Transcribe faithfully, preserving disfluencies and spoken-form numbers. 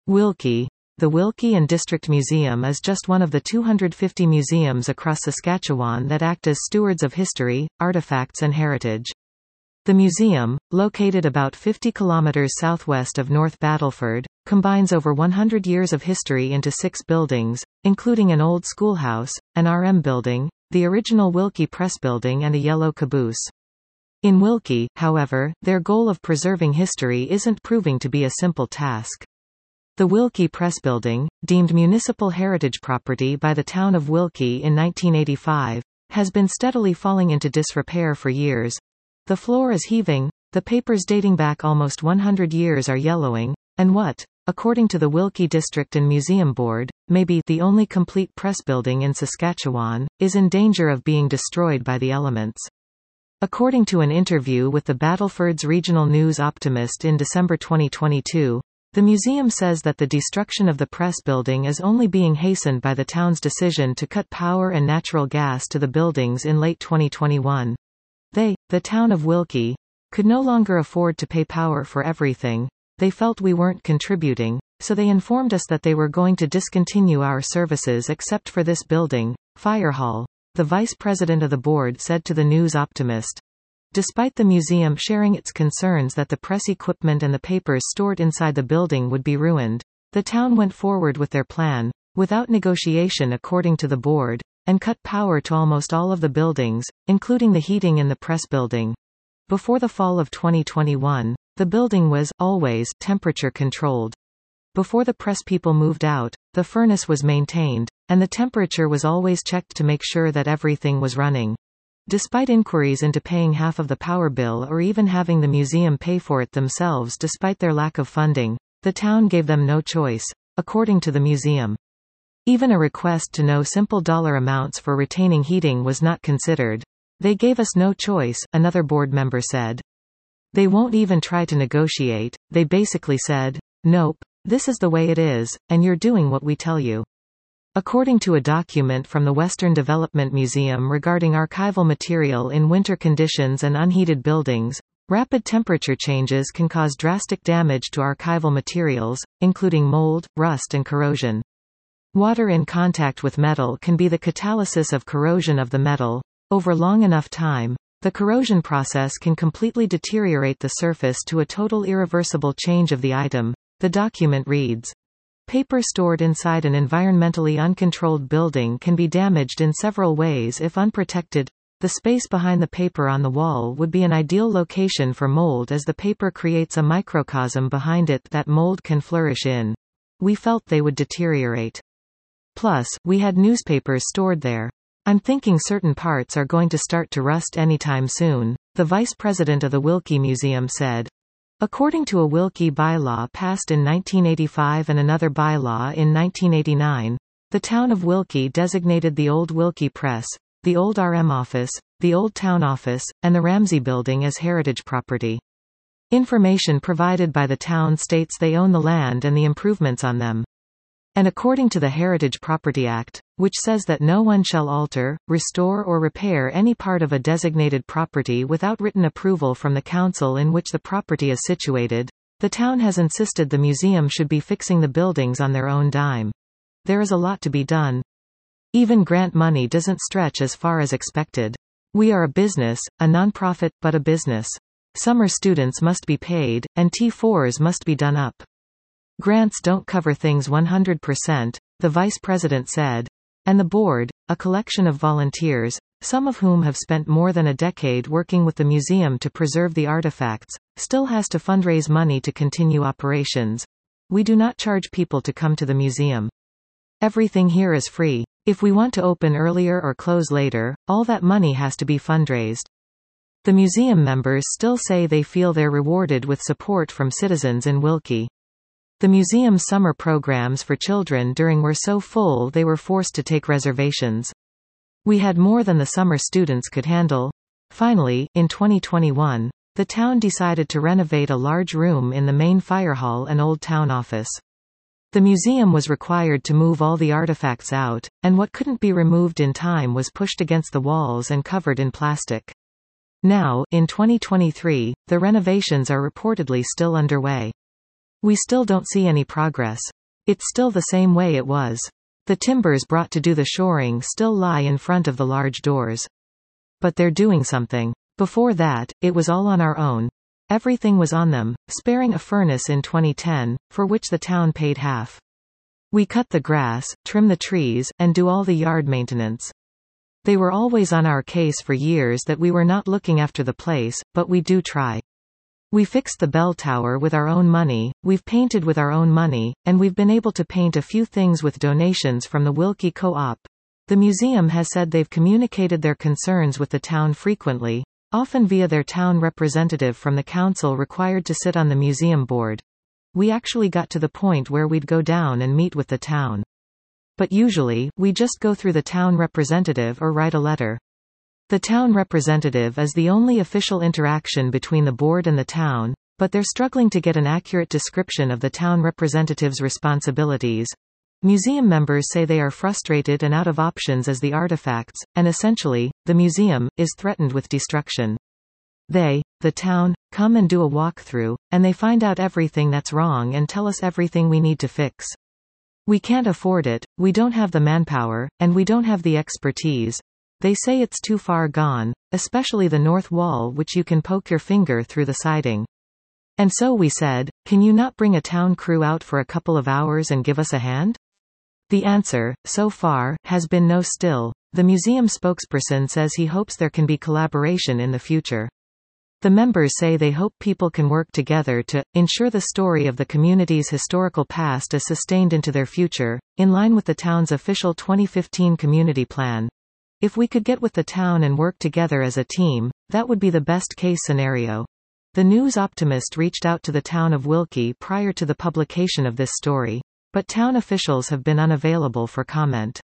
Wilkie. The Wilkie and District Museum is just one of the two hundred fifty museums across Saskatchewan that act as stewards of history, artifacts and heritage. The museum, located about fifty kilometers southwest of North Battleford, combines over one hundred years of history into six buildings, including an old schoolhouse, an R M building, the original Wilkie Press building and a yellow caboose. In Wilkie, however, their goal of preserving history isn't proving to be a simple task. The Wilkie Press building, deemed municipal heritage property by the town of Wilkie in nineteen eighty-five, has been steadily falling into disrepair for years. The floor is heaving, the papers dating back almost one hundred years are yellowing, and what, according to the Wilkie District and Museum Board, may be the only complete press building in Saskatchewan, is in danger of being destroyed by the elements. According to an interview with the Battleford's Regional News Optimist in December twenty twenty-two, the museum says that the destruction of the press building is only being hastened by the town's decision to cut power and natural gas to the buildings in late twenty twenty-one. They, the town of Wilkie, could no longer afford to pay power for everything. They felt we weren't contributing, so they informed us that they were going to discontinue our services except for this building, Fire Hall, the vice president of the board said to the News Optimist. Despite the museum sharing its concerns that the press equipment and the papers stored inside the building would be ruined, the town went forward with their plan, without negotiation according to the board, and cut power to almost all of the buildings, including the heating in the press building. Before the fall of twenty twenty-one, the building was, always, temperature controlled. Before the press people moved out, the furnace was maintained, and the temperature was always checked to make sure that everything was running. Despite inquiries into paying half of the power bill or even having the museum pay for it themselves despite their lack of funding, the town gave them no choice, according to the museum. Even a request to know simple dollar amounts for retaining heating was not considered. They gave us no choice, another board member said. They won't even try to negotiate, they basically said, nope, this is the way it is, and you're doing what we tell you. According to a document from the Western Development Museum regarding archival material in winter conditions and unheated buildings, rapid temperature changes can cause drastic damage to archival materials, including mold, rust and corrosion. Water in contact with metal can be the catalysis of corrosion of the metal. Over long enough time, the corrosion process can completely deteriorate the surface to a total irreversible change of the item. The document reads, paper stored inside an environmentally uncontrolled building can be damaged in several ways if unprotected. The space behind the paper on the wall would be an ideal location for mold as the paper creates a microcosm behind it that mold can flourish in. We felt they would deteriorate. Plus, we had newspapers stored there. I'm thinking certain parts are going to start to rust anytime soon, the vice president of the Wilkie Museum said. According to a Wilkie bylaw passed in nineteen eighty-five and another bylaw in nineteen eighty-nine, the town of Wilkie designated the old Wilkie Press, the old R M office, the old town office, and the Ramsey building as heritage property. Information provided by the town states they own the land and the improvements on them. And according to the Heritage Property Act, which says that no one shall alter, restore or repair any part of a designated property without written approval from the council in which the property is situated, the town has insisted the museum should be fixing the buildings on their own dime. There is a lot to be done. Even grant money doesn't stretch as far as expected. We are a business, a non-profit, but a business. Summer students must be paid, and T fours must be done up. Grants don't cover things one hundred percent, the vice president said. And the board, a collection of volunteers, some of whom have spent more than a decade working with the museum to preserve the artifacts, still has to fundraise money to continue operations. We do not charge people to come to the museum. Everything here is free. If we want to open earlier or close later, all that money has to be fundraised. The museum members still say they feel they're rewarded with support from citizens in Wilkie. The museum's summer programs for children during were so full they were forced to take reservations. We had more than the summer students could handle. Finally, in twenty twenty-one, the town decided to renovate a large room in the main fire hall and old town office. The museum was required to move all the artifacts out, and what couldn't be removed in time was pushed against the walls and covered in plastic. Now, in twenty twenty-three, the renovations are reportedly still underway. We still don't see any progress. It's still the same way it was. The timbers brought to do the shoring still lie in front of the large doors. But they're doing something. Before that, it was all on our own. Everything was on them, sparing a furnace in twenty ten, for which the town paid half. We cut the grass, trim the trees, and do all the yard maintenance. They were always on our case for years that we were not looking after the place, but we do try. We fixed the bell tower with our own money, we've painted with our own money, and we've been able to paint a few things with donations from the Wilkie Co-op. The museum has said they've communicated their concerns with the town frequently, often via their town representative from the council required to sit on the museum board. We actually got to the point where we'd go down and meet with the town. But usually, we just go through the town representative or write a letter. The town representative is the only official interaction between the board and the town, but they're struggling to get an accurate description of the town representative's responsibilities. Museum members say they are frustrated and out of options as the artifacts, and essentially, the museum, is threatened with destruction. They, the town, come and do a walkthrough, and they find out everything that's wrong and tell us everything we need to fix. We can't afford it, we don't have the manpower, and we don't have the expertise. They say it's too far gone, especially the north wall which you can poke your finger through the siding. And so we said, can you not bring a town crew out for a couple of hours and give us a hand? The answer, so far, has been no still. The museum spokesperson says he hopes there can be collaboration in the future. The members say they hope people can work together to ensure the story of the community's historical past is sustained into their future, in line with the town's official twenty fifteen community plan. If we could get with the town and work together as a team, that would be the best case scenario. The News Optimist reached out to the town of Wilkie prior to the publication of this story, but town officials have been unavailable for comment.